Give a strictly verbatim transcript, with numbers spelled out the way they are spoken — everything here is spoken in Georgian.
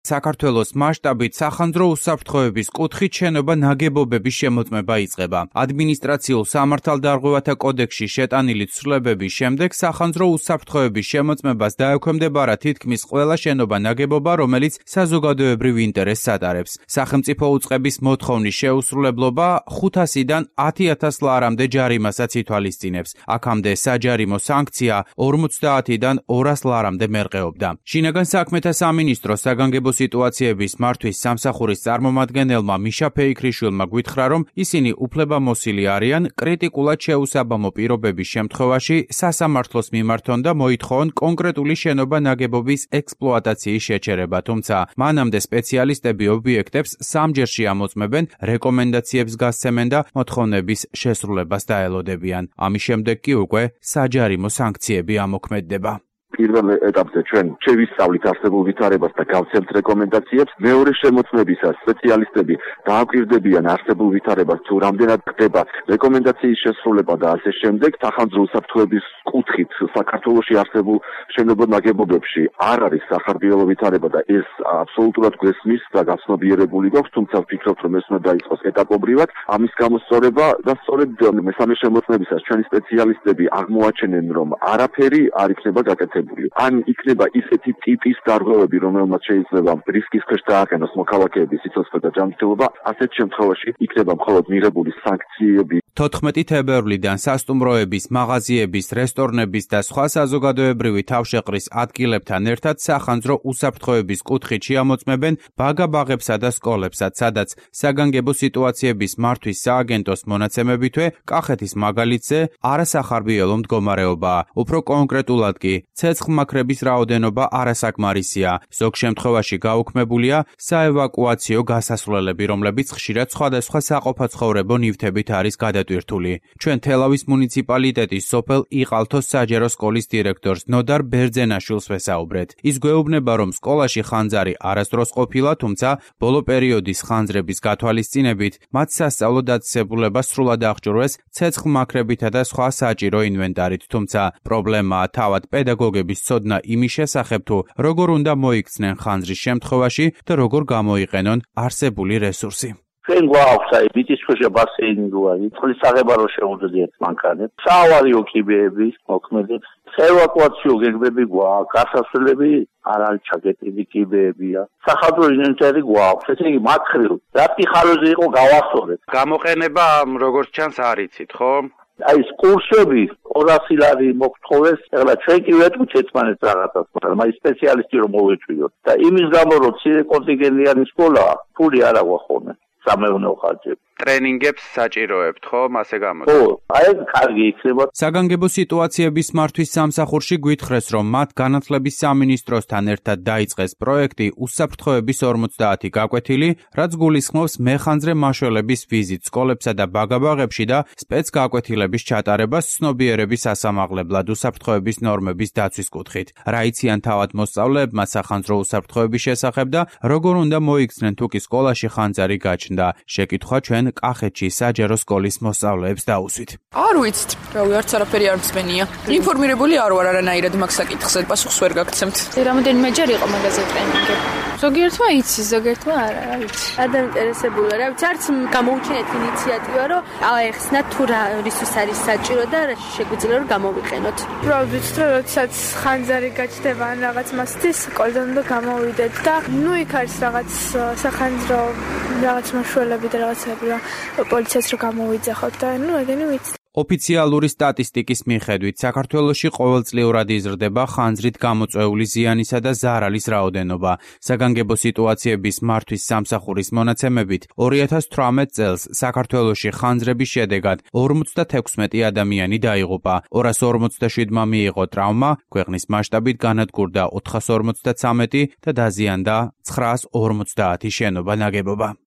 საქართველოს მასშტაბით სახანძრო უსაფრთხოების კუთხით შენობა ნაგებობების შემოწმება იწყება. ადმინისტრაციულ სამართალდარღვევათა კოდექსში შეტანილი ცვლილებების შემდეგ სახანძრო უსაფრთხოების შემოწმებას დაექვემდებარა თითქმის ყველა შენობა ნაგებობა, რომელიც საზოგადოებრივ ინტერესს ატარებს. სახელმწიფო უწყების მოთხოვნის შეუსრულებლობა ხუთასიდან ათი ათას ლარამდე ჯარიმასაც ითვალისწინებს. აქამდე საჯარიმო სანქცია ორმოცდაათიდან ორას ლარამდე მერყეობდა. შინაგან საქმეთა სამინისტროს საგანგებო სიტუაციების მართვის სამსახურის წარმომადგენელმა მიშა ფეიქრიშვილმა გვითხრა, რომ ისინი უფლებამოსილი არიან კრიტიკულად შეუსაბამო პირობების შემთხვევაში სასამართლოს მიმართონ და მოითხოვონ კონკრეტული შენობა ნაგებობის ექსპლუატაციის შეჩერება, თუმცა მანამდე სპეციალისტები ობიექტებს სამჯერში ამოწმებენ, რეკომენდაციებს გასცემენ და მოთხოვნების შესრულებას დაელოდებიან. ამის შემდეგ კი უკვე საჯარიმო სანქციები ამოქმედდება. პირველ ეტაპზე ჩვენ შევისწავლით არსებულ ვითარებას და გავცემთ რეკომენდაციებს. მეორე შემოწმებისას სპეციალისტები დააკვირდებიან არსებულ ვითარებას, თუ რამდენად ხდება რეკომენდაციის შესრულება და ასე შემდეგ. სახანძრო უსაფრთხოების კუთხით საქართველოში არსებულ შენობა-ნაგებობებში არ არის სახარბიელო ვითარება და ეს აბსოლუტურად გვესმის და გაცნობიერებული გვაქვს, თუმცა ვფიქრობთ, რომ ეს უნდა დაიწყოს ეტაპობრივად. ამის გამოსწორება და სწორედ მესამე შემოწმებისას ჩვენი სპეციალისტები აღმოაჩენენ, რომ არაფერი არ იქნება გაკეთებული. ან იქნება ისეთი ტიპის დარღვევები, რომელმაც შეიძლება რისკის ქვეშ დააყენოს მოქალაქეების სიცოცხლე და ჯანმრთელობა, ასეთ შემთხვევაში იქნება მხოლოდ მიღებული სანქციები. თოთხმეტი თებერვლიდან სასტუმროების, მაღაზიების, რესტორნების და სხვა საზოგადოებრივი თავშეყრის ადგილებთან ერთად სახანძრო უსაფრთხოების კუთხით შეამოწმებენ ბაგა-ბაღებსა და სკოლებსაც, სადაც საგანგებო სიტუაციების მართვის სააგენტოს მონაცემებითვე კახეთის მაგალითზე არასახარბიელო მდგომარეობაა. უფრო კონკრეტულად კი ცეცხლმაქრების რაოდენობა არასაკმარისია. ზოგ შემთხვევაში გაუქმებულია საევაკუაციო გასასვლელები, რომლებიც ხშირად სხვადასხვა საყოფაცხოვრებო ნივთებით არის გადატვირთული. ჩვენ თელავის მუნიციპალიტეტის სოფელ იყალთოს საჯარო სკოლის დირექტორს ნოდარ ბერძენაშვილს ვესაუბრეთ. ის გვეუბნება, რომ სკოლაში ხანძარი არასდროს ყოფილა, თუმცა ბოლო პერიოდის ხანძრების გათვალისწინებით მათ სასწავლო დაწესებულება სრულად აღჭურვეს ცეცხლმაქრებითა და სხვა საჭირო ინვენტარით, თუმცა პრობლემაა თავად პედაგოგების ცოდნა იმის შესახებ, თუ როგორ უნდა მოიქცნენ ხანძრის შემთხვევაში და როგორ გამოიყენონ არსებული რესურსი. ჩვენ გვაქვს აი მიწისქვეშა ბასეინი გვარი, წყლის აღება რო შეუძლიათ მანქანებს, საავარიო კიბეები მოქმედებს, საევაკუაციო გეგმები გვაქვს, გასასვლელები არ არის ჩაგეტილი კიბეებია. სახადრო ინვენტარი გვაქვს, ესე იგი მათხრილ, რატი ხაროზე იყო გავასწორეთ. გამოყენება როგორც ჩანს არ იცით, ხო? აი ეს კურსები ორასი ლარი მოგთხოვეს, ეხლა ჩვენ კი ვეთქვით ერთმანეთს რაღაცას, მაგრამ აი სპეციალისტი რომ მოვეწვიოთ და იმის გამო რომ მცირე კონტინგენტიანი სკოლაა, ფული არ აქვს ხოლმე სამეურნეო ხარჯები. ტრენინგებს საჭიროებთ, ხო? ასე გამოდის. ხო, აი ეს კარგი იქნება. საგანგებო სიტუაციების მართვის სამსახურში გვითხრეს, რომ მათ განათლების სამინისტროსთან ერთად დაიწყეს პროექტი უსაფრთხოების ორმოცდაათი გაკვეთილი, რაც გულისხმობს მეხანძრე მაშველების ვიზიტ სკოლებსა და ბაგა-ბაღებში და სპეცგაკვეთილების ჩატარებას ცნობიერების ასამაღლებლად უსაფრთხოების ნორმების დაცვის კუთხით. რა იციან თავად მოსწავლეებმა სახანძრო უსაფრთხოების შესახებ და როგორ უნდა მოიქცნენ თუ კი სკოლაში ხანძარი გაჩნდა. შეკითხვა ჩვენ კახეთში საჯარო სკოლის მოსწავლეებს დაუსვით. არ ვიცით, რავი, არც არაფერი არ მსმენია. ინფორმირებული არ ვარ არანაირად მაგ საკითხზე, პასუხს ვერ გაგცემთ. რამდენიმეჯერ იყო მაგაზე ტრენინგი. ზოგიერთმა იცის, ზოგიერთმა არა, რა ვიცი. ადაინტერესებულა, რა ვიცი, არც გამოუჩენეთ ინიციატივა, რომ აეხსნათ თუ რა რისთვის არის საჭირო და რა შეგვიძლია რომ გამოვიყენოთ. ვფიქრობთ, რომ როდესაც ხანძარი გაჩნდება ან რაღაც მასთვის, სკოლიდან უნდა გამოვიდეთ და ნუ იქ არის რაღაც სახანძრო რაღაც მაშველები და რაღაცები რა პოლიციას რო გამოვიძახოთ და ნუ ეგენი ვიცით. ოფიციალური სტატისტიკის მიხედვით საქართველოში ყოველწლიურად იზრდება ხანძრით გამოწვეული ზიანისა და ზარალის რაოდენობა. საგანგებო სიტუაციების მართვის სამსახურის მონაცემებით ორი ათას თვრამეტ წელს საქართველოში ხანძრების შედეგად ორმოცდათექვსმეტი ადამიანი დაიღუპა, ორას ორმოცდაშვიდმა მიიღო ტრავმა, ქვეყნის მასშტაბით განადგურდა ოთხას ორმოცდაცამეტი და დაზიანდა ცხრაას ორმოცდაათი შენობა-ნაგებობა.